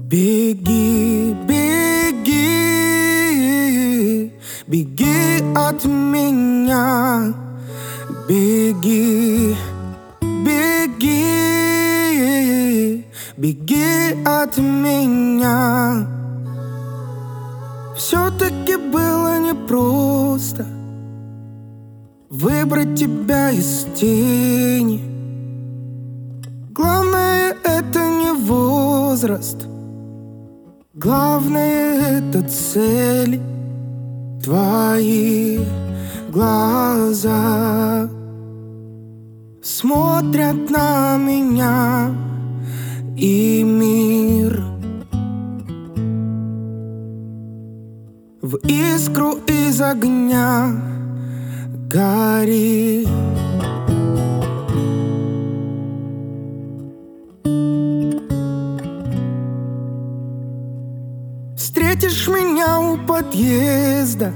Беги, беги, беги от меня. Беги, беги, беги от меня. Все-таки было непросто выбрать тебя из тени. Главное — это не возраст, главное — это цели. Твои глаза смотрят на меня, и мир в искру из огня горит. Встретишь меня у подъезда,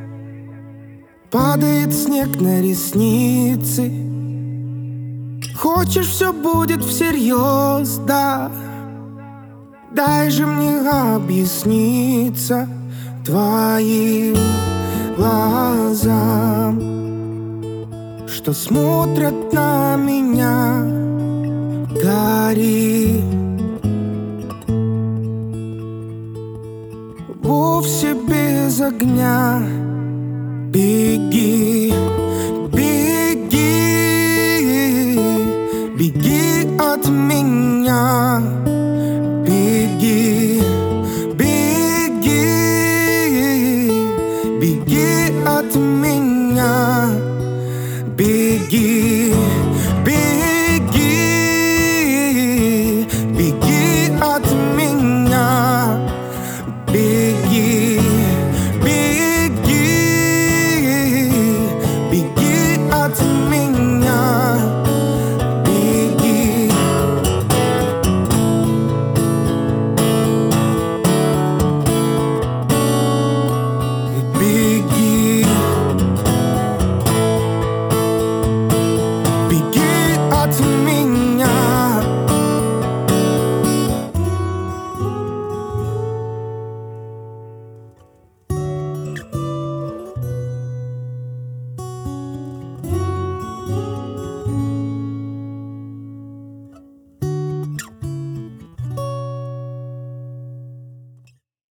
падает снег на ресницы. Хочешь, все будет всерьез, да? Дай же мне объясниться твоим глазам, что смотрят на меня, горит. Вовсе без огня